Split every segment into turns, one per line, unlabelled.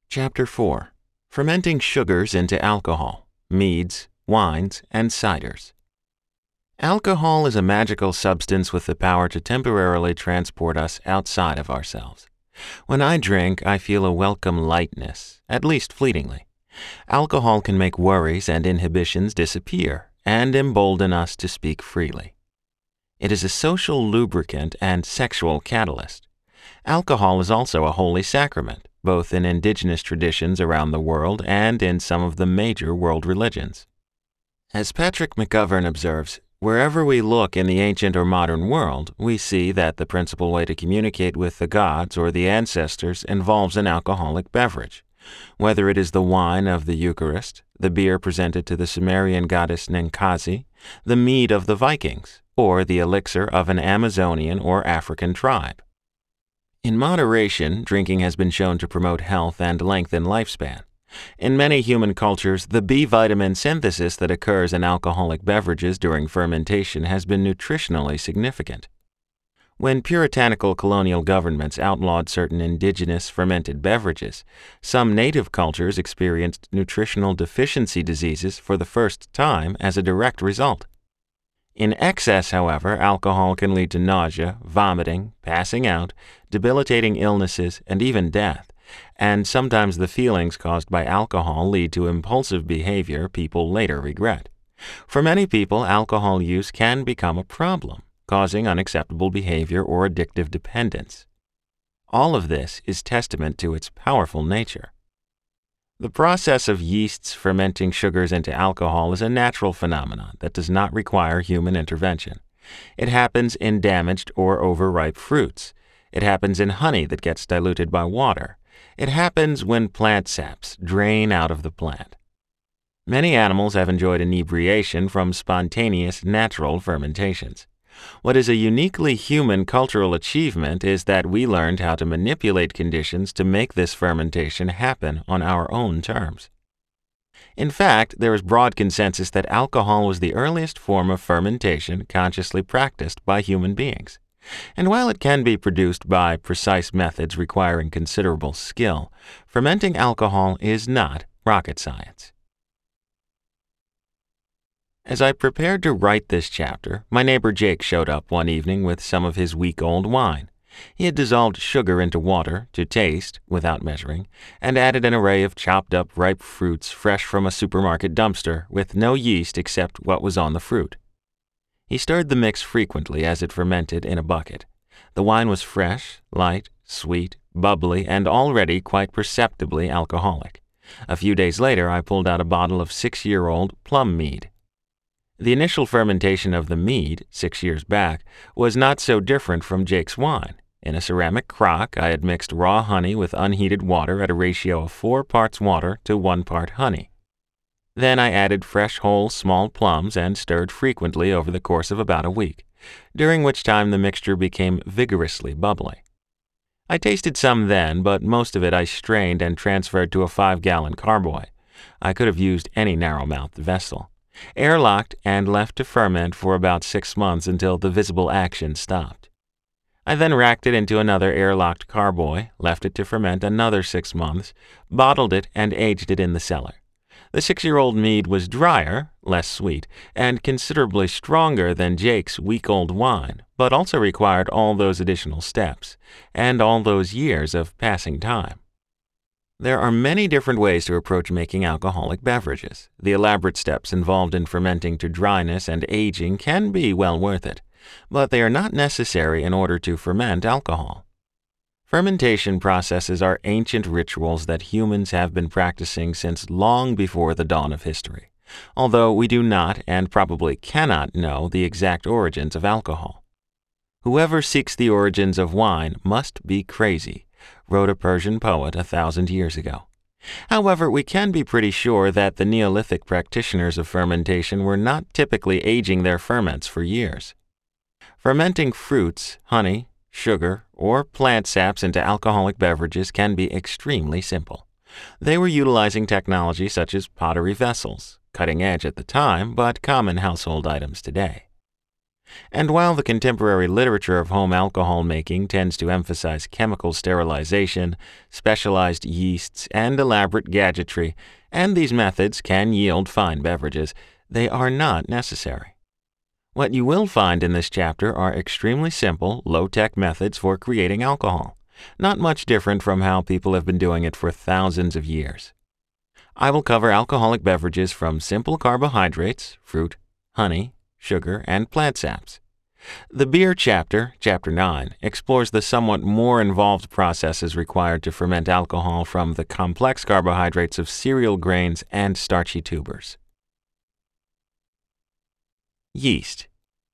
Chapter 4. Fermenting Sugars into Alcohol, Meads, Wines, and Ciders. Alcohol is a magical substance with the power to temporarily transport us outside of ourselves. When I drink, I feel a welcome lightness, at least fleetingly. Alcohol can make worries and inhibitions disappear and embolden us to speak freely. It is a social lubricant and sexual catalyst. Alcohol is also a holy sacrament, both in indigenous traditions around the world and in some of the major world religions. As Patrick McGovern observes, wherever we look in the ancient or modern world, we see that the principal way to communicate with the gods or the ancestors involves an alcoholic beverage. Whether it is the wine of the Eucharist, the beer presented to the Sumerian goddess Ninkasi, the mead of the Vikings, or the elixir of an Amazonian or African tribe. In moderation, drinking has been shown to promote health and lengthen lifespan. In many human cultures, the B vitamin synthesis that occurs in alcoholic beverages during fermentation has been nutritionally significant. When puritanical colonial governments outlawed certain indigenous fermented beverages, some native cultures experienced nutritional deficiency diseases for the first time as a direct result. In excess, however, alcohol can lead to nausea, vomiting, passing out, debilitating illnesses, and even death, and sometimes the feelings caused by alcohol lead to impulsive behavior people later regret. For many people, alcohol use can become a problem, causing unacceptable behavior or addictive dependence. All of this is testament to its powerful nature. The process of yeasts fermenting sugars into alcohol is a natural phenomenon that does not require human intervention. It happens in damaged or overripe fruits. It happens in honey that gets diluted by water. It happens when plant saps drain out of the plant. Many animals have enjoyed inebriation from spontaneous natural fermentations. What is a uniquely human cultural achievement is that we learned how to manipulate conditions to make this fermentation happen on our own terms. In fact, there is broad consensus that alcohol was the earliest form of fermentation consciously practiced by human beings. And while it can be produced by precise methods requiring considerable skill, fermenting alcohol is not rocket science. As I prepared to write this chapter, my neighbor Jake showed up one evening with some of his week-old wine. He had dissolved sugar into water to taste, without measuring, and added an array of chopped-up ripe fruits fresh from a supermarket dumpster with no yeast except what was on the fruit. He stirred the mix frequently as it fermented in a bucket. The wine was fresh, light, sweet, bubbly, and already quite perceptibly alcoholic. A few days later, I pulled out a bottle of 6-year-old plum mead. The initial fermentation of the mead, 6 years back, was not so different from Jake's wine. In a ceramic crock, I had mixed raw honey with unheated water at a ratio of 4 parts water to 1 part honey. Then I added fresh whole small plums and stirred frequently over the course of about a week, during which time the mixture became vigorously bubbly. I tasted some then, but most of it I strained and transferred to a 5-gallon carboy. I could have used any narrow-mouthed vessel. Airlocked and left to ferment for about 6 months until the visible action stopped. I then racked it into another airlocked carboy, left it to ferment another 6 months, bottled it, and aged it in the cellar. The 6-year-old mead was drier, less sweet, and considerably stronger than Jake's week-old wine, but also required all those additional steps, and all those years of passing time. There are many different ways to approach making alcoholic beverages. The elaborate steps involved in fermenting to dryness and aging can be well worth it, but they are not necessary in order to ferment alcohol. Fermentation processes are ancient rituals that humans have been practicing since long before the dawn of history, although we do not and probably cannot know the exact origins of alcohol. Whoever seeks the origins of wine must be crazy, wrote a Persian poet 1,000 years ago. However, we can be pretty sure that the Neolithic practitioners of fermentation were not typically aging their ferments for years. Fermenting fruits, honey, sugar, or plant saps into alcoholic beverages can be extremely simple. They were utilizing technology such as pottery vessels, cutting edge at the time, but common household items today. And while the contemporary literature of home alcohol making tends to emphasize chemical sterilization, specialized yeasts, and elaborate gadgetry, and these methods can yield fine beverages, they are not necessary. What you will find in this chapter are extremely simple, low-tech methods for creating alcohol, not much different from how people have been doing it for thousands of years. I will cover alcoholic beverages from simple carbohydrates, fruit, honey, sugar, and plant saps. The beer chapter, Chapter 9, explores the somewhat more involved processes required to ferment alcohol from the complex carbohydrates of cereal grains and starchy tubers. Yeast.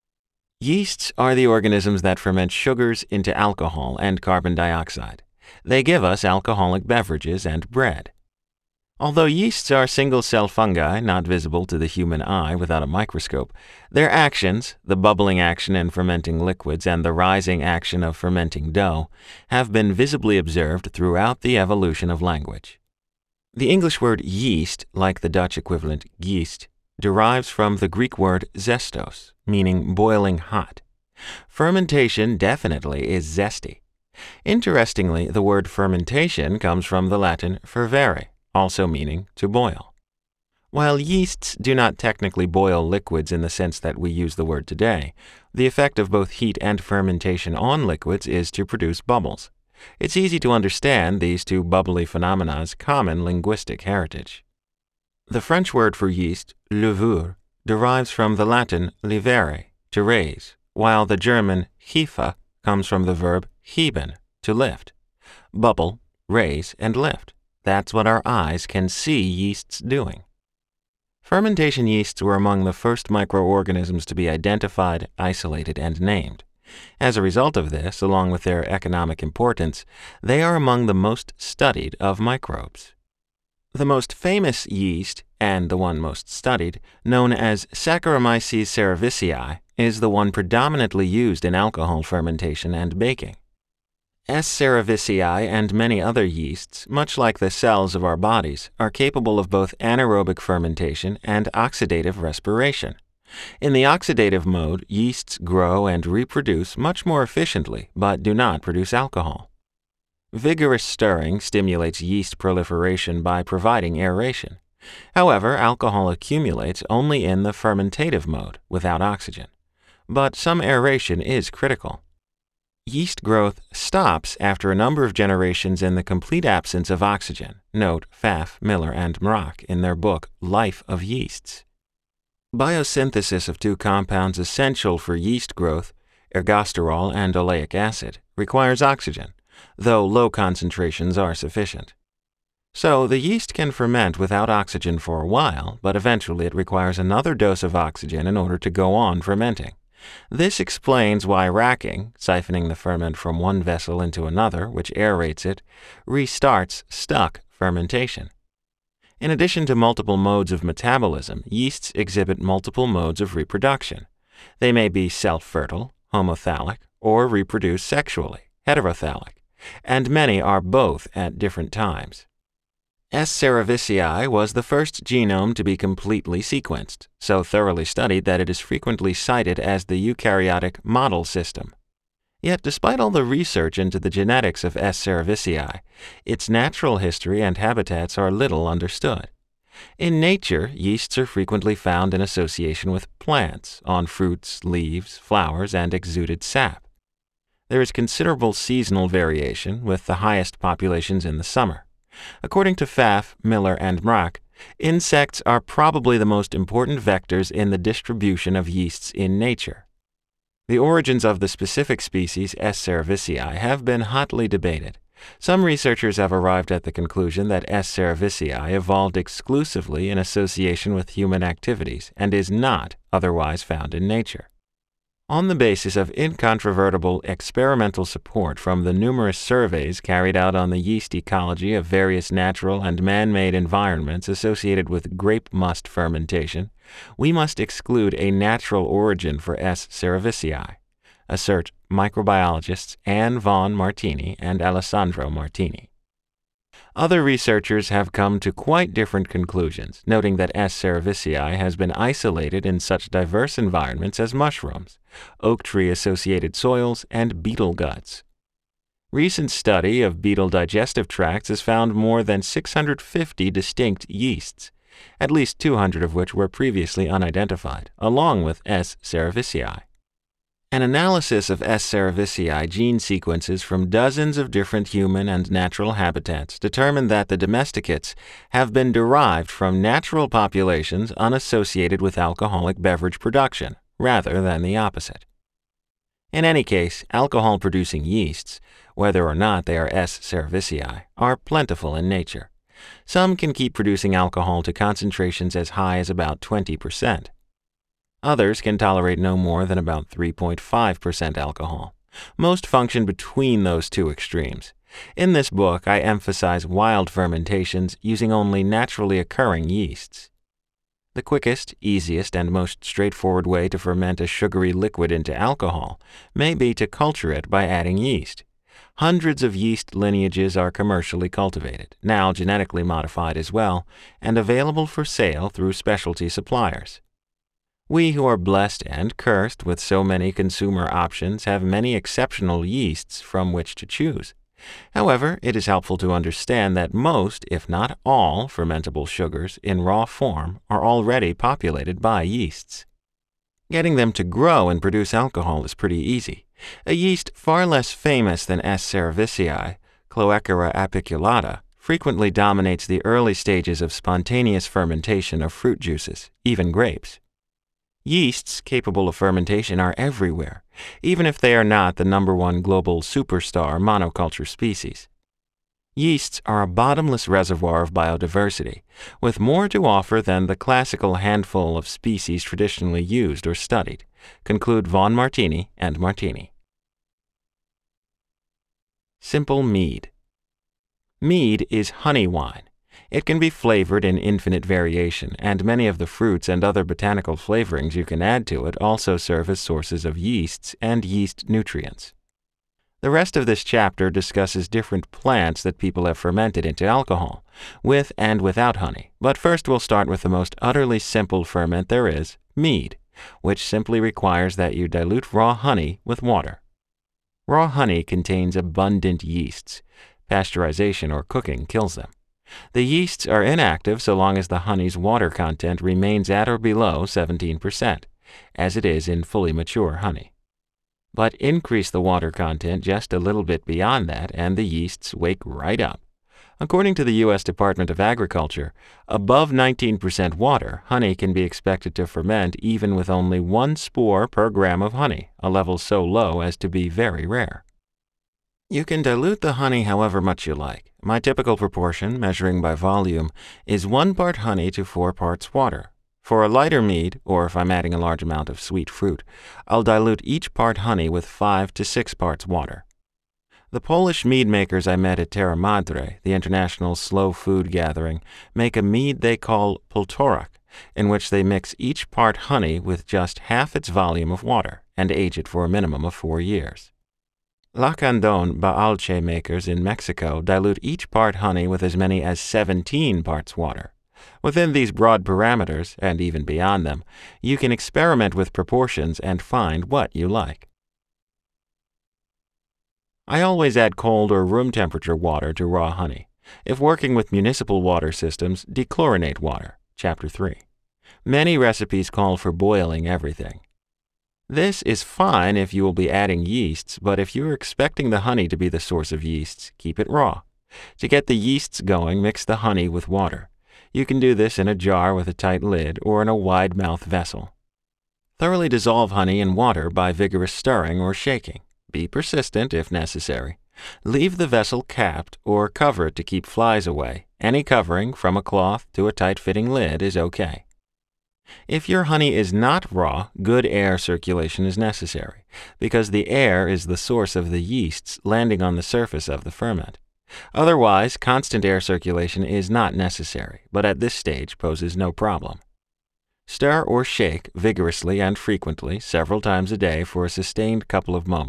Yeasts are the organisms that ferment sugars into alcohol and carbon dioxide. They give us alcoholic beverages and bread. Although yeasts are single-cell fungi not visible to the human eye without a microscope, their actions, the bubbling action in fermenting liquids and the rising action of fermenting dough, have been visibly observed throughout the evolution of language. The English word yeast, like the Dutch equivalent yeast, derives from the Greek word zestos, meaning boiling hot. Fermentation definitely is zesty. Interestingly, the word fermentation comes from the Latin fervere, also meaning to boil. While yeasts do not technically boil liquids in the sense that we use the word today, the effect of both heat and fermentation on liquids is to produce bubbles. It's easy to understand these two bubbly phenomena's common linguistic heritage. The French word for yeast, levure, derives from the Latin levere, to raise, while the German Hefe comes from the verb heben, to lift. Bubble, raise, and lift. That's what our eyes can see yeasts doing. Fermentation yeasts were among the first microorganisms to be identified, isolated, and named. As a result of this, along with their economic importance, they are among the most studied of microbes. The most famous yeast, and the one most studied, known as Saccharomyces cerevisiae, is the one predominantly used in alcohol fermentation and baking. S. cerevisiae and many other yeasts, much like the cells of our bodies, are capable of both anaerobic fermentation and oxidative respiration. In the oxidative mode, yeasts grow and reproduce much more efficiently, but do not produce alcohol. Vigorous stirring stimulates yeast proliferation by providing aeration. However, alcohol accumulates only in the fermentative mode, without oxygen. But some aeration is critical. Yeast growth stops after a number of generations in the complete absence of oxygen. Note Pfaff, Miller, and Mroch in their book Life of Yeasts. Biosynthesis of two compounds essential for yeast growth, ergosterol and oleic acid, requires oxygen, though low concentrations are sufficient. So the yeast can ferment without oxygen for a while, but eventually it requires another dose of oxygen in order to go on fermenting. This explains why racking, siphoning the ferment from one vessel into another, which aerates it, restarts stuck fermentation. In addition to multiple modes of metabolism, yeasts exhibit multiple modes of reproduction. They may be self-fertile, homothallic, or reproduce sexually, heterothallic, and many are both at different times. S. cerevisiae was the first genome to be completely sequenced, so thoroughly studied that it is frequently cited as the eukaryotic model system. Yet despite all the research into the genetics of S. cerevisiae, its natural history and habitats are little understood. In nature, yeasts are frequently found in association with plants, on fruits, leaves, flowers, and exuded sap. There is considerable seasonal variation, with the highest populations in the summer. According to Pfaff, Miller, and Mroch, insects are probably the most important vectors in the distribution of yeasts in nature. The origins of the specific species S. cerevisiae have been hotly debated. Some researchers have arrived at the conclusion that S. cerevisiae evolved exclusively in association with human activities and is not otherwise found in nature. On the basis of incontrovertible experimental support from the numerous surveys carried out on the yeast ecology of various natural and man-made environments associated with grape must fermentation, we must exclude a natural origin for S. cerevisiae, assert microbiologists Anne von Martini and Alessandro Martini. Other researchers have come to quite different conclusions, noting that S. cerevisiae has been isolated in such diverse environments as mushrooms, oak tree-associated soils, and beetle guts. Recent study of beetle digestive tracts has found more than 650 distinct yeasts, at least 200 of which were previously unidentified, along with S. cerevisiae. An analysis of S. cerevisiae gene sequences from dozens of different human and natural habitats determined that the domesticates have been derived from natural populations unassociated with alcoholic beverage production, rather than the opposite. In any case, alcohol-producing yeasts, whether or not they are S. cerevisiae, are plentiful in nature. Some can keep producing alcohol to concentrations as high as about 20%. Others can tolerate no more than about 3.5% alcohol. Most function between those two extremes. In this book, I emphasize wild fermentations using only naturally occurring yeasts. The quickest, easiest, and most straightforward way to ferment a sugary liquid into alcohol may be to culture it by adding yeast. Hundreds of yeast lineages are commercially cultivated, now genetically modified as well, and available for sale through specialty suppliers. We who are blessed and cursed with so many consumer options have many exceptional yeasts from which to choose. However, it is helpful to understand that most, if not all, fermentable sugars in raw form are already populated by yeasts. Getting them to grow and produce alcohol is pretty easy. A yeast far less famous than S. cerevisiae, Cloacara apiculata, frequently dominates the early stages of spontaneous fermentation of fruit juices, even grapes. Yeasts capable of fermentation are everywhere, even if they are not the #1 global superstar monoculture species. Yeasts are a bottomless reservoir of biodiversity, with more to offer than the classical handful of species traditionally used or studied, conclude Vaughan Martini and Martini. Simple mead. Mead is honey wine. It can be flavored in infinite variation, and many of the fruits and other botanical flavorings you can add to it also serve as sources of yeasts and yeast nutrients. The rest of this chapter discusses different plants that people have fermented into alcohol, with and without honey, but first we'll start with the most utterly simple ferment there is, mead, which simply requires that you dilute raw honey with water. Raw honey contains abundant yeasts. Pasteurization or cooking kills them. The yeasts are inactive so long as the honey's water content remains at or below 17%, as it is in fully mature honey. But increase the water content just a little bit beyond that and the yeasts wake right up. According to the U.S. Department of Agriculture, above 19% water, honey can be expected to ferment even with only 1 spore per gram of honey, a level so low as to be very rare. You can dilute the honey however much you like. My typical proportion, measuring by volume, is 1 part honey to 4 parts water. For a lighter mead, or if I'm adding a large amount of sweet fruit, I'll dilute each part honey with 5 to 6 parts water. The Polish mead makers I met at Terra Madre, the international slow food gathering, make a mead they call półtorak, in which they mix each part honey with just half its volume of water and age it for a minimum of 4 years. Lacandon Baalche makers in Mexico dilute each part honey with as many as 17 parts water. Within these broad parameters, and even beyond them, you can experiment with proportions and find what you like. I always add cold or room temperature water to raw honey. If working with municipal water systems, dechlorinate water, Chapter 3. Many recipes call for boiling everything. This is fine if you will be adding yeasts, but if you are expecting the honey to be the source of yeasts, keep it raw. To get the yeasts going, mix the honey with water. You can do this in a jar with a tight lid or in a wide-mouth vessel. Thoroughly dissolve honey in water by vigorous stirring or shaking. Be persistent if necessary. Leave the vessel capped or cover it to keep flies away. Any covering, from a cloth to a tight-fitting lid, is okay. If your honey is not raw, good air circulation is necessary, because the air is the source of the yeasts landing on the surface of the ferment. Otherwise, constant air circulation is not necessary, but at this stage poses no problem. Stir or shake vigorously and frequently several times a day for a sustained couple of moments.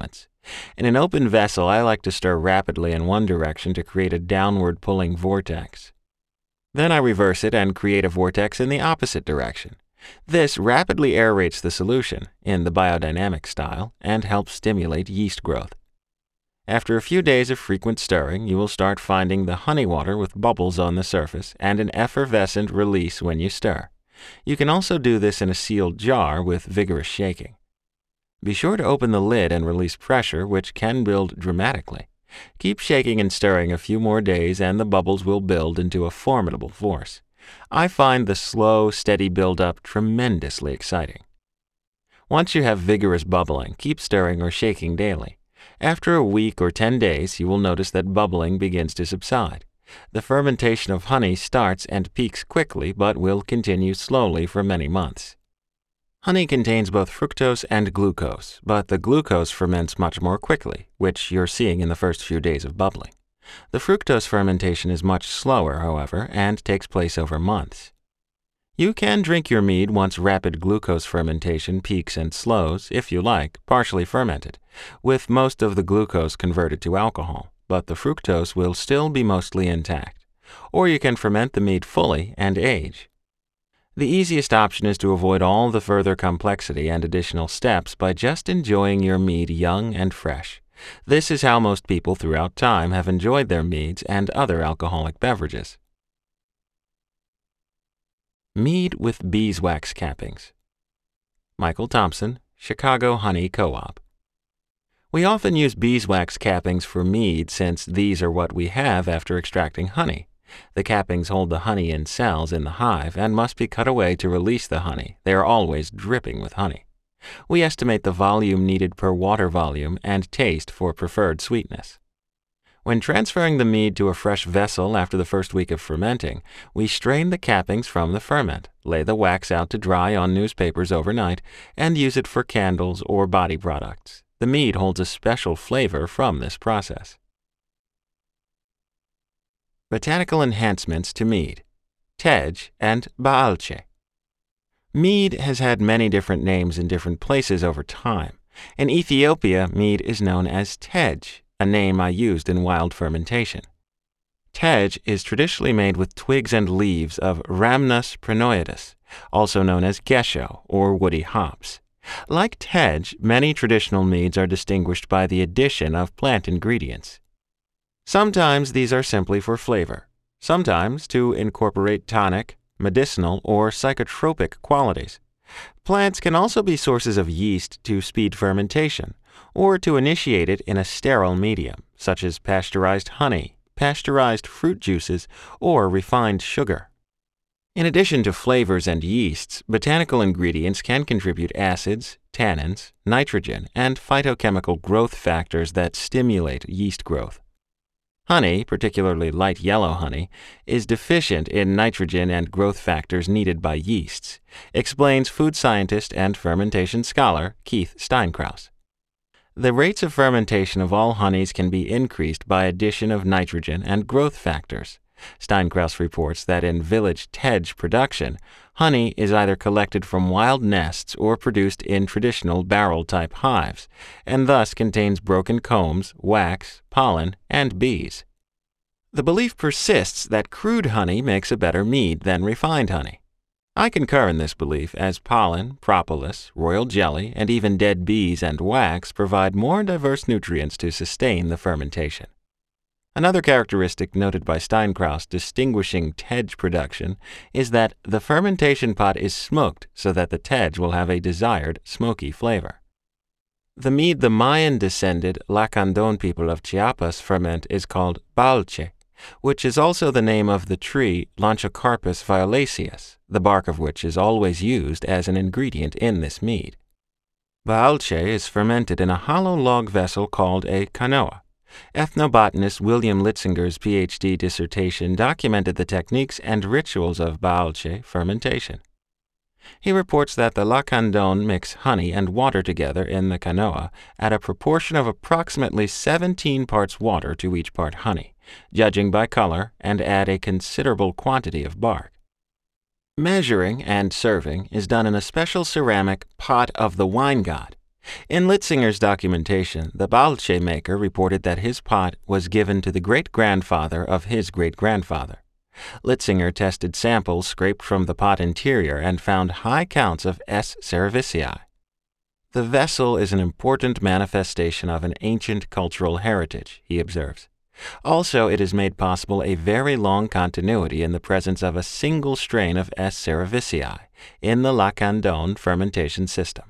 In an open vessel, I like to stir rapidly in one direction to create a downward pulling vortex. Then I reverse it and create a vortex in the opposite direction. This rapidly aerates the solution, in the biodynamic style, and helps stimulate yeast growth. After a few days of frequent stirring, you will start finding the honey water with bubbles on the surface and an effervescent release when you stir. You can also do this in a sealed jar with vigorous shaking. Be sure to open the lid and release pressure, which can build dramatically. Keep shaking and stirring a few more days and the bubbles will build into a formidable force. I find the slow, steady build-up tremendously exciting. Once you have vigorous bubbling, keep stirring or shaking daily. After a week or 10 days, you will notice that bubbling begins to subside. The fermentation of honey starts and peaks quickly but will continue slowly for many months. Honey contains both fructose and glucose, but the glucose ferments much more quickly, which you're seeing in the first few days of bubbling. The fructose fermentation is much slower, however, and takes place over months. You can drink your mead once rapid glucose fermentation peaks and slows, if you like, partially fermented, with most of the glucose converted to alcohol, but the fructose will still be mostly intact. Or you can ferment the mead fully and age. The easiest option is to avoid all the further complexity and additional steps by just enjoying your mead young and fresh. This is how most people throughout time have enjoyed their meads and other alcoholic beverages. Mead with beeswax cappings. Michael Thompson, Chicago Honey Co-op. We often use beeswax cappings for mead since these are what we have after extracting honey. The cappings hold the honey in cells in the hive and must be cut away to release the honey. They are always dripping with honey. We estimate the volume needed per water volume and taste for preferred sweetness. When transferring the mead to a fresh vessel after the first week of fermenting, we strain the cappings from the ferment, lay the wax out to dry on newspapers overnight, and use it for candles or body products. The mead holds a special flavor from this process. Botanical enhancements to mead. Tej and Baalche. Mead has had many different names in different places over time. In Ethiopia, mead is known as tej, a name I used in wild fermentation. Tej is traditionally made with twigs and leaves of Rhamnus prenoides, also known as gesho or woody hops. Like tej, many traditional meads are distinguished by the addition of plant ingredients. Sometimes these are simply for flavor, sometimes to incorporate tonic, medicinal, or psychotropic qualities. Plants can also be sources of yeast to speed fermentation, or to initiate it in a sterile medium, such as pasteurized honey, pasteurized fruit juices, or refined sugar. In addition to flavors and yeasts, botanical ingredients can contribute acids, tannins, nitrogen, and phytochemical growth factors that stimulate yeast growth. Honey, particularly light yellow honey, is deficient in nitrogen and growth factors needed by yeasts, explains food scientist and fermentation scholar Keith Steinkraus. The rates of fermentation of all honeys can be increased by addition of nitrogen and growth factors. Steinkraus reports that in village tej production, honey is either collected from wild nests or produced in traditional barrel-type hives, and thus contains broken combs, wax, pollen, and bees. The belief persists that crude honey makes a better mead than refined honey. I concur in this belief, as pollen, propolis, royal jelly, and even dead bees and wax provide more diverse nutrients to sustain the fermentation. Another characteristic noted by Steinkraus distinguishing tej production is that the fermentation pot is smoked so that the tej will have a desired smoky flavor. The mead the Mayan-descended Lacandon people of Chiapas ferment is called Baalche, which is also the name of the tree Lonchocarpus violaceus, the bark of which is always used as an ingredient in this mead. Baalche is fermented in a hollow log vessel called a canoa. Ethnobotanist William Litzinger's Ph.D. dissertation documented the techniques and rituals of Baalche fermentation. He reports that the Lacandon mix honey and water together in the canoa at a proportion of approximately 17 parts water to each part honey, judging by color, and add a considerable quantity of bark. Measuring and serving is done in a special ceramic pot of the wine god. In Litzinger's documentation, the Balche maker reported that his pot was given to the great-grandfather of his great-grandfather. Litzinger tested samples scraped from the pot interior and found high counts of S. cerevisiae. The vessel is an important manifestation of an ancient cultural heritage, he observes. Also, it has made possible a very long continuity in the presence of a single strain of S. cerevisiae in the Lacandon fermentation system.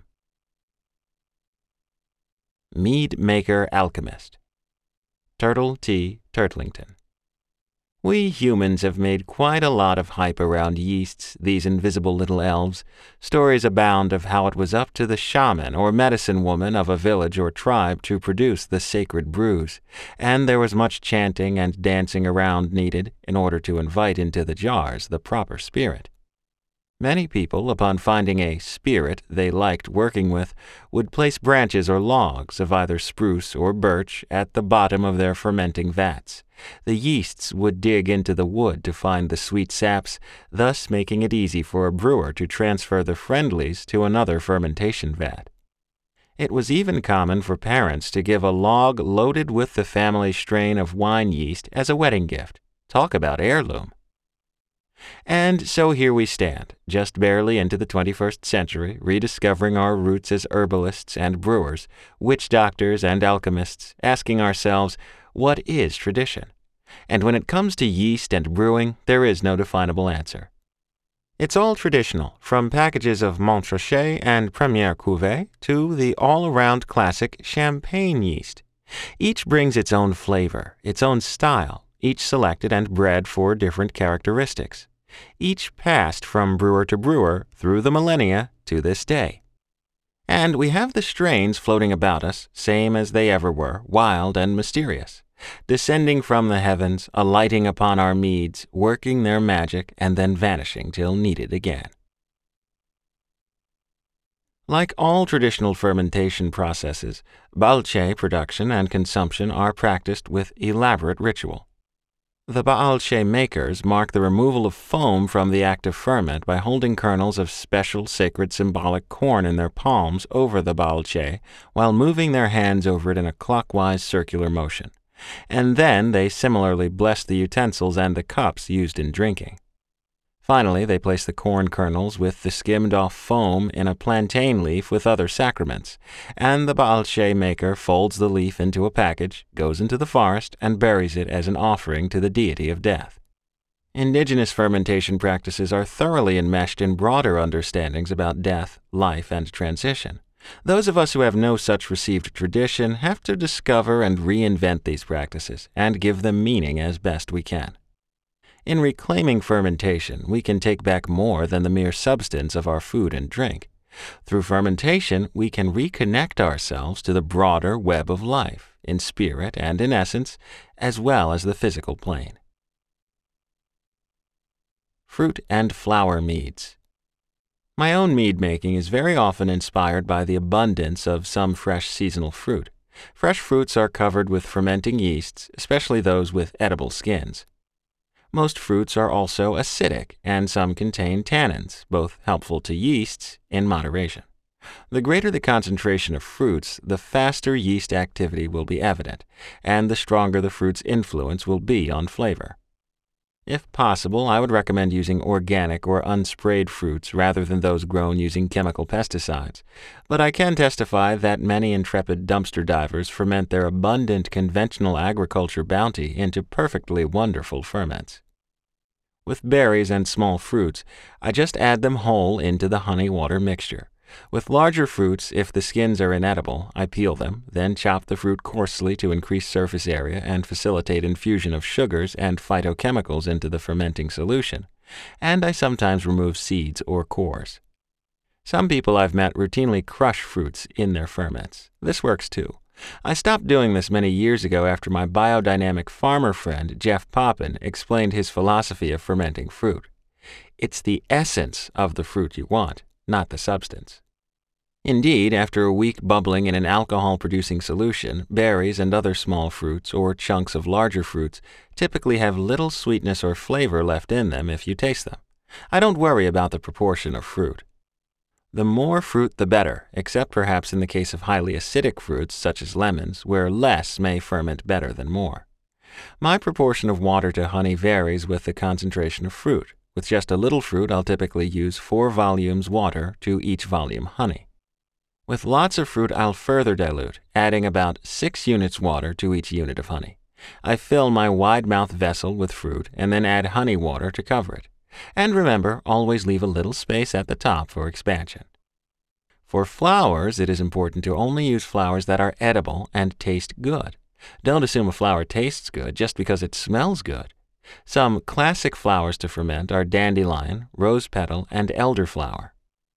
Mead Maker Alchemist. Turtle T. Turtlington. We humans have made quite a lot of hype around yeasts, these invisible little elves. Stories abound of how it was up to the shaman or medicine woman of a village or tribe to produce the sacred brews, and there was much chanting and dancing around needed in order to invite into the jars the proper spirit. Many people, upon finding a spirit they liked working with, would place branches or logs of either spruce or birch at the bottom of their fermenting vats. The yeasts would dig into the wood to find the sweet saps, thus making it easy for a brewer to transfer the friendlies to another fermentation vat. It was even common for parents to give a log loaded with the family strain of wine yeast as a wedding gift. Talk about heirloom. And so here we stand, just barely into the 21st century, rediscovering our roots as herbalists and brewers, witch doctors and alchemists, asking ourselves, what is tradition? And when it comes to yeast and brewing, there is no definable answer. It's all traditional, from packages of Montrachet and Première Cuvée to the all-around classic champagne yeast. Each brings its own flavor, its own style, each selected and bred for different characteristics. Each passed from brewer to brewer through the millennia to this day. And we have the strains floating about us, same as they ever were, wild and mysterious, descending from the heavens, alighting upon our meads, working their magic, and then vanishing till needed again. Like all traditional fermentation processes, Balche production and consumption are practiced with elaborate ritual. The Balche makers mark the removal of foam from the active ferment by holding kernels of special sacred symbolic corn in their palms over the Balche while moving their hands over it in a clockwise circular motion. And then they similarly bless the utensils and the cups used in drinking. Finally, they place the corn kernels with the skimmed-off foam in a plantain leaf with other sacraments, and the Balche maker folds the leaf into a package, goes into the forest, and buries it as an offering to the deity of death. Indigenous fermentation practices are thoroughly enmeshed in broader understandings about death, life, and transition. Those of us who have no such received tradition have to discover and reinvent these practices and give them meaning as best we can. In reclaiming fermentation, we can take back more than the mere substance of our food and drink. Through fermentation, we can reconnect ourselves to the broader web of life, in spirit and in essence, as well as the physical plane. Fruit and flower meads. My own mead making is very often inspired by the abundance of some fresh seasonal fruit. Fresh fruits are covered with fermenting yeasts, especially those with edible skins. Most fruits are also acidic, and some contain tannins, both helpful to yeasts in moderation. The greater the concentration of fruits, the faster yeast activity will be evident, and the stronger the fruit's influence will be on flavor. If possible, I would recommend using organic or unsprayed fruits rather than those grown using chemical pesticides, but I can testify that many intrepid dumpster divers ferment their abundant conventional agriculture bounty into perfectly wonderful ferments. With berries and small fruits, I just add them whole into the honey-water mixture. With larger fruits, if the skins are inedible, I peel them, then chop the fruit coarsely to increase surface area and facilitate infusion of sugars and phytochemicals into the fermenting solution, and I sometimes remove seeds or cores. Some people I've met routinely crush fruits in their ferments. This works too. I stopped doing this many years ago after my biodynamic farmer friend Jeff Poppin explained his philosophy of fermenting fruit. It's the essence of the fruit you want, not the substance. Indeed, after a week bubbling in an alcohol-producing solution, berries and other small fruits or chunks of larger fruits typically have little sweetness or flavor left in them if you taste them. I don't worry about the proportion of fruit. The more fruit the better, except perhaps in the case of highly acidic fruits such as lemons, where less may ferment better than more. My proportion of water to honey varies with the concentration of fruit. With just a little fruit, I'll typically use 4 volumes water to each volume honey. With lots of fruit, I'll further dilute, adding about 6 units water to each unit of honey. I fill my wide-mouthed vessel with fruit and then add honey water to cover it. And remember, always leave a little space at the top for expansion. For flowers, it is important to only use flowers that are edible and taste good. Don't assume a flower tastes good just because it smells good. Some classic flowers to ferment are dandelion, rose petal, and elderflower.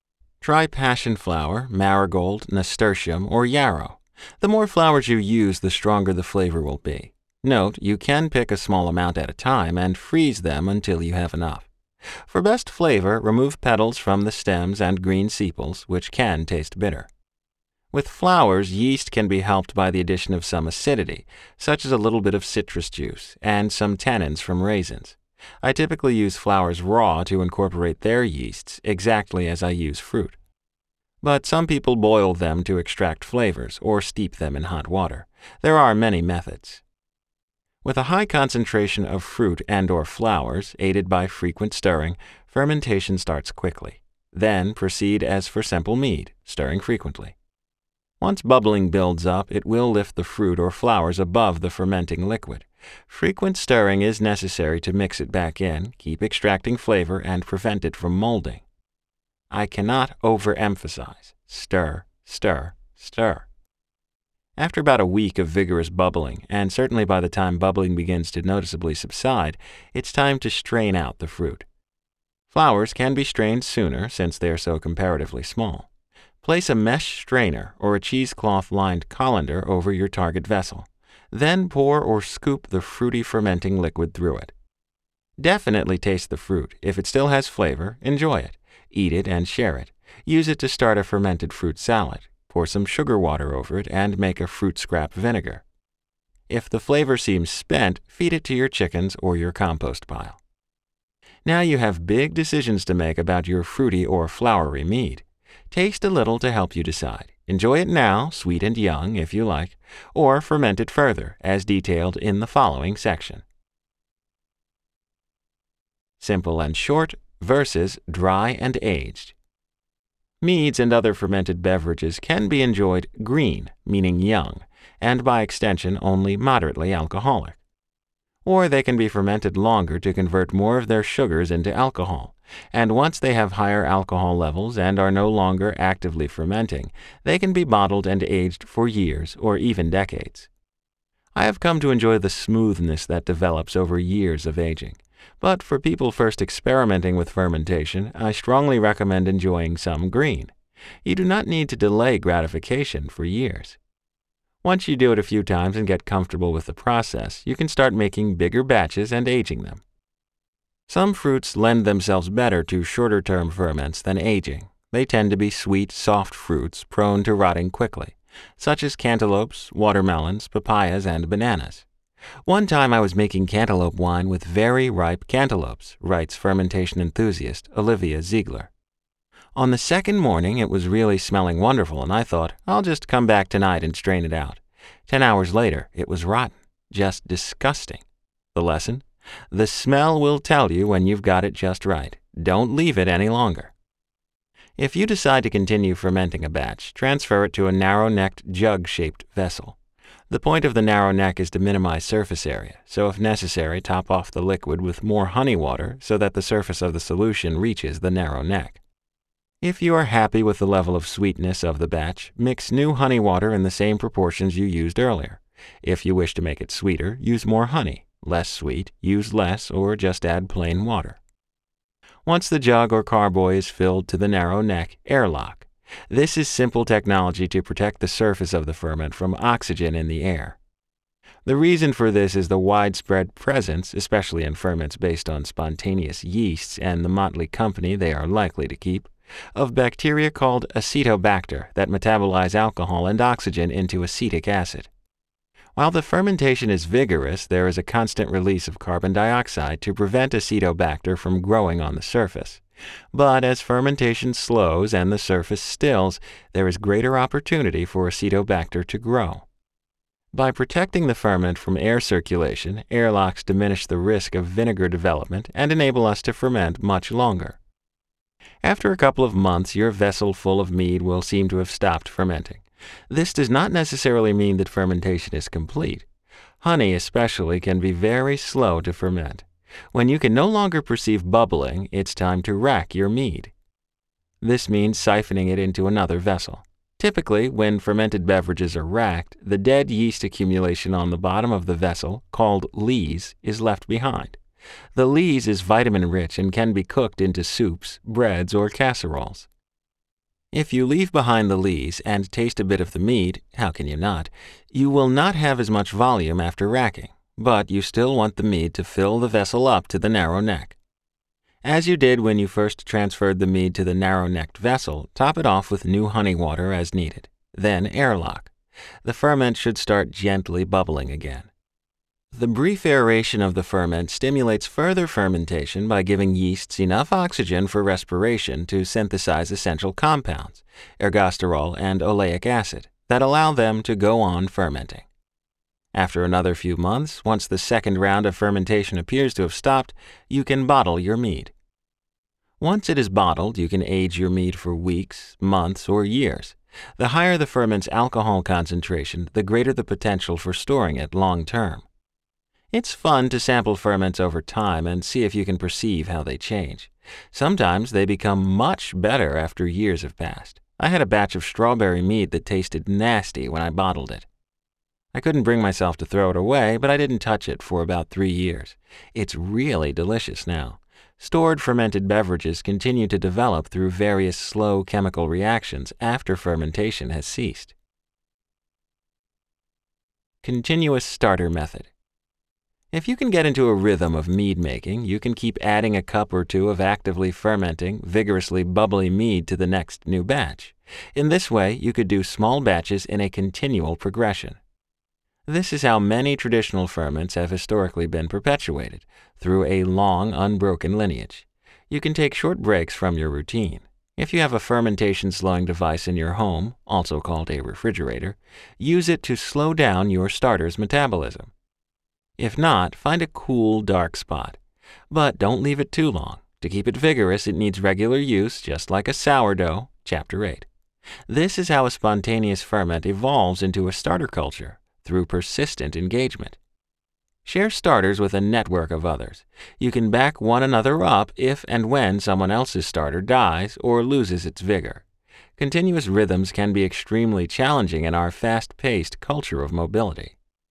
Try passion flower, marigold, nasturtium, or yarrow. The more flowers you use, the stronger the flavor will be. Note, you can pick a small amount at a time and freeze them until you have enough. For best flavor, remove petals from the stems and green sepals, which can taste bitter. With flowers, yeast can be helped by the addition of some acidity, such as a little bit of citrus juice, and some tannins from raisins. I typically use flowers raw to incorporate their yeasts, exactly as I use fruit. But some people boil them to extract flavors, or steep them in hot water. There are many methods. With a high concentration of fruit and/or flowers, aided by frequent stirring, fermentation starts quickly. Then proceed as for simple mead, stirring frequently. Once bubbling builds up, it will lift the fruit or flowers above the fermenting liquid. Frequent stirring is necessary to mix it back in, keep extracting flavor, and prevent it from molding. I cannot overemphasize: stir, stir, stir. After about a week of vigorous bubbling, and certainly by the time bubbling begins to noticeably subside, it's time to strain out the fruit. Flowers can be strained sooner since they are so comparatively small. Place a mesh strainer or a cheesecloth-lined colander over your target vessel. Then pour or scoop the fruity fermenting liquid through it. Definitely taste the fruit. If it still has flavor, enjoy it. Eat it and share it. Use it to start a fermented fruit salad. Pour some sugar water over it and make a fruit scrap vinegar. If the flavor seems spent, feed it to your chickens or your compost pile. Now you have big decisions to make about your fruity or flowery mead. Taste a little to help you decide. Enjoy it now, sweet and young, if you like, or ferment it further, as detailed in the following section. Simple and short versus dry and aged. Meads and other fermented beverages can be enjoyed green, meaning young, and by extension only moderately alcoholic. Or they can be fermented longer to convert more of their sugars into alcohol, and once they have higher alcohol levels and are no longer actively fermenting, they can be bottled and aged for years or even decades. I have come to enjoy the smoothness that develops over years of aging. But for people first experimenting with fermentation, I strongly recommend enjoying some green. You do not need to delay gratification for years. Once you do it a few times and get comfortable with the process, you can start making bigger batches and aging them. Some fruits lend themselves better to shorter-term ferments than aging. They tend to be sweet, soft fruits prone to rotting quickly, such as cantaloupes, watermelons, papayas, and bananas. One time I was making cantaloupe wine with very ripe cantaloupes, writes fermentation enthusiast Olivia Ziegler. On the second morning it was really smelling wonderful, and I thought, I'll just come back tonight and strain it out. 10 hours later, it was rotten, just disgusting. The lesson? The smell will tell you when you've got it just right. Don't leave it any longer. If you decide to continue fermenting a batch, transfer it to a narrow-necked, jug-shaped vessel. The point of the narrow neck is to minimize surface area, so if necessary, top off the liquid with more honey water so that the surface of the solution reaches the narrow neck. If you are happy with the level of sweetness of the batch, mix new honey water in the same proportions you used earlier. If you wish to make it sweeter, use more honey. Less sweet, use less, or just add plain water. Once the jug or carboy is filled to the narrow neck, airlock. This is simple technology to protect the surface of the ferment from oxygen in the air. The reason for this is the widespread presence, especially in ferments based on spontaneous yeasts and the motley company they are likely to keep, of bacteria called acetobacter that metabolize alcohol and oxygen into acetic acid. While the fermentation is vigorous, there is a constant release of carbon dioxide to prevent acetobacter from growing on the surface. But as fermentation slows and the surface stills, there is greater opportunity for Acetobacter to grow. By protecting the ferment from air circulation, airlocks diminish the risk of vinegar development and enable us to ferment much longer. After a couple of months, your vessel full of mead will seem to have stopped fermenting. This does not necessarily mean that fermentation is complete. Honey especially can be very slow to ferment. When you can no longer perceive bubbling, it's time to rack your mead. This means siphoning it into another vessel. Typically, when fermented beverages are racked, the dead yeast accumulation on the bottom of the vessel, called lees, is left behind. The lees is vitamin-rich and can be cooked into soups, breads, or casseroles. If you leave behind the lees and taste a bit of the mead, how can you not, you will not have as much volume after racking, but you still want the mead to fill the vessel up to the narrow neck. As you did when you first transferred the mead to the narrow-necked vessel, top it off with new honey water as needed. Then airlock. The ferment should start gently bubbling again. The brief aeration of the ferment stimulates further fermentation by giving yeasts enough oxygen for respiration to synthesize essential compounds, ergosterol and oleic acid, that allow them to go on fermenting. After another few months, once the second round of fermentation appears to have stopped, you can bottle your mead. Once it is bottled, you can age your mead for weeks, months, or years. The higher the ferment's alcohol concentration, the greater the potential for storing it long term. It's fun to sample ferments over time and see if you can perceive how they change. Sometimes they become much better after years have passed. I had a batch of strawberry mead that tasted nasty when I bottled it. I couldn't bring myself to throw it away, but I didn't touch it for about 3 years. It's really delicious now. Stored fermented beverages continue to develop through various slow chemical reactions after fermentation has ceased. Continuous starter method. If you can get into a rhythm of mead making, you can keep adding a cup or two of actively fermenting, vigorously bubbly mead to the next new batch. In this way, you could do small batches in a continual progression. This is how many traditional ferments have historically been perpetuated, through a long, unbroken lineage. You can take short breaks from your routine. If you have a fermentation slowing device in your home, also called a refrigerator, use it to slow down your starter's metabolism. If not, find a cool, dark spot. But don't leave it too long. To keep it vigorous, it needs regular use, just like a sourdough, Chapter 8. This is how a spontaneous ferment evolves into a starter culture, through persistent engagement. Share starters with a network of others. You can back one another up if and when someone else's starter dies or loses its vigor. Continuous rhythms can be extremely challenging in our fast-paced culture of mobility.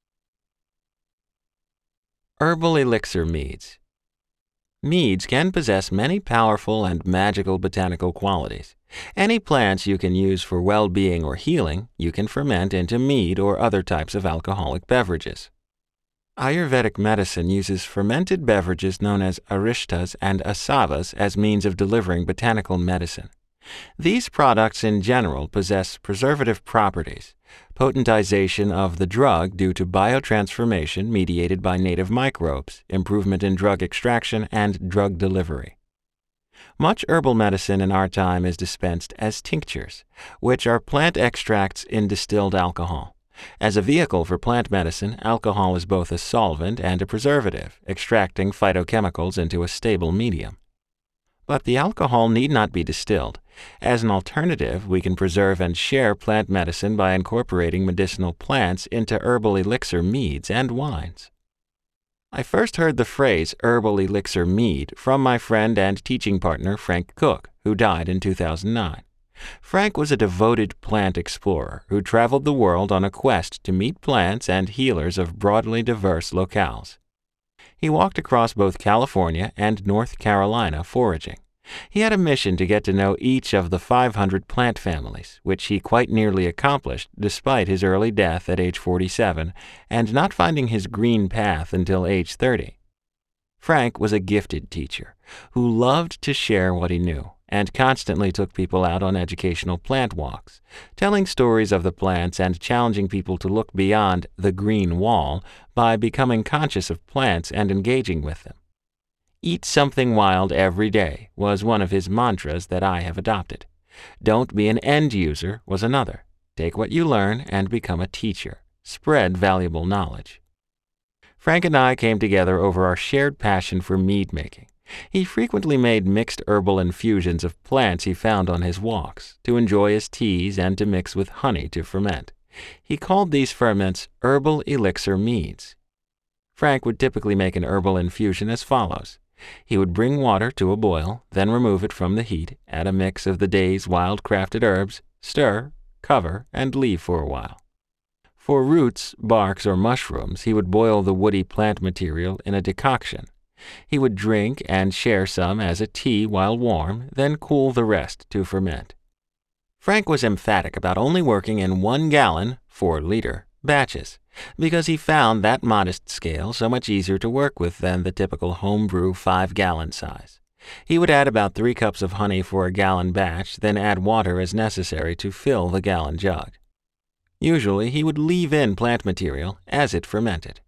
Herbal elixir meads. Meads can possess many powerful and magical botanical qualities. Any plants you can use for well-being or healing, you can ferment into mead or other types of alcoholic beverages. Ayurvedic medicine uses fermented beverages known as arishtas and asavas as means of delivering botanical medicine. These products in general possess preservative properties, potentization of the drug due to biotransformation mediated by native microbes, improvement in drug extraction, and drug delivery. Much herbal medicine in our time is dispensed as tinctures, which are plant extracts in distilled alcohol. As a vehicle for plant medicine, alcohol is both a solvent and a preservative, extracting phytochemicals into a stable medium. But the alcohol need not be distilled. As an alternative, we can preserve and share plant medicine by incorporating medicinal plants into herbal elixir meads and wines. I first heard the phrase herbal elixir mead from my friend and teaching partner Frank Cook, who died in 2009. Frank was a devoted plant explorer who traveled the world on a quest to meet plants and healers of broadly diverse locales. He walked across both California and North Carolina foraging. He had a mission to get to know each of the 500 plant families, which he quite nearly accomplished despite his early death at age 47 and not finding his green path until age 30. Frank was a gifted teacher who loved to share what he knew and constantly took people out on educational plant walks, telling stories of the plants and challenging people to look beyond the green wall by becoming conscious of plants and engaging with them. Eat something wild every day was one of his mantras that I have adopted. Don't be an end user was another. Take what you learn and become a teacher. Spread valuable knowledge. Frank and I came together over our shared passion for mead making. He frequently made mixed herbal infusions of plants he found on his walks, to enjoy as teas and to mix with honey to ferment. He called these ferments herbal elixir meads. Frank would typically make an herbal infusion as follows. He would bring water to a boil, then remove it from the heat, add a mix of the day's wild-crafted herbs, stir, cover, and leave for a while. For roots, barks, or mushrooms, he would boil the woody plant material in a decoction. He would drink and share some as a tea while warm, then cool the rest to ferment. Frank was emphatic about only working in 1 gallon, 4-liter, batches, because he found that modest scale so much easier to work with than the typical homebrew 5-gallon size. He would add about 3 cups of honey for a gallon batch, then add water as necessary to fill the gallon jug. Usually, he would leave in plant material as it fermented.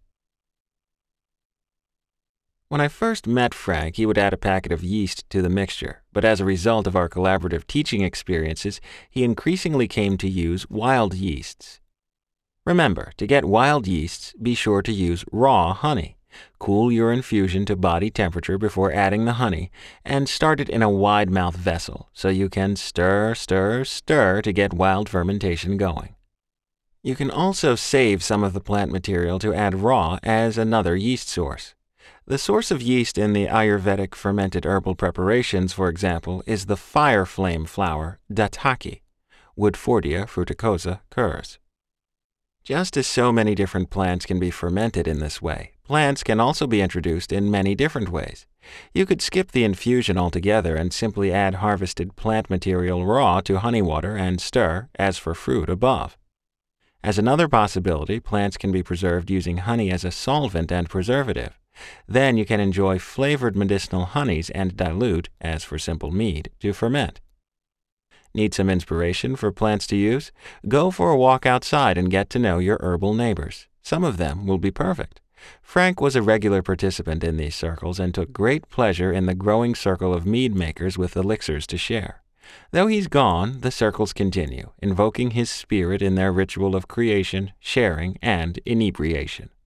When I first met Frank, he would add a packet of yeast to the mixture, but as a result of our collaborative teaching experiences, he increasingly came to use wild yeasts. Remember, to get wild yeasts, be sure to use raw honey. Cool your infusion to body temperature before adding the honey, and start it in a wide-mouth vessel so you can stir, stir, stir to get wild fermentation going. You can also save some of the plant material to add raw as another yeast source. The source of yeast in the Ayurvedic fermented herbal preparations, for example, is the fire flame flower, Dataki, Woodfordia fruticosa Kurs. Just as so many different plants can be fermented in this way, plants can also be introduced in many different ways. You could skip the infusion altogether and simply add harvested plant material raw to honey water and stir, as for fruit above. As another possibility, plants can be preserved using honey as a solvent and preservative. Then you can enjoy flavored medicinal honeys and dilute, as for simple mead, to ferment. Need some inspiration for plants to use? Go for a walk outside and get to know your herbal neighbors. Some of them will be perfect. Frank was a regular participant in these circles and took great pleasure in the growing circle of mead makers with elixirs to share. Though he's gone, the circles continue, invoking his spirit in their ritual of creation, sharing, and inebriation.